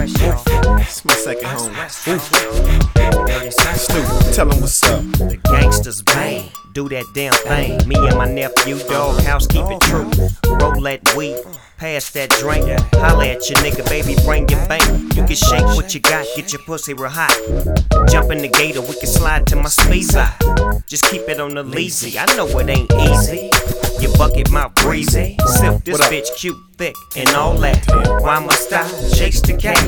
It's my second home. Snoop, tell him what's up. The gangsters bang, do that damn thing. Me and my nephew, dog, house keep it true. Roll that weed, pass that drink. Holla at your nigga, baby, bring your bank. You can shake what you got, get your pussy real hot. Jump in the gator, we can slide to my speezer. Just keep it on the leasy, I know it ain't easy. Your bucket mouth breezy. Silk, this bitch cute, thick, and all that. Why must I chase the cat?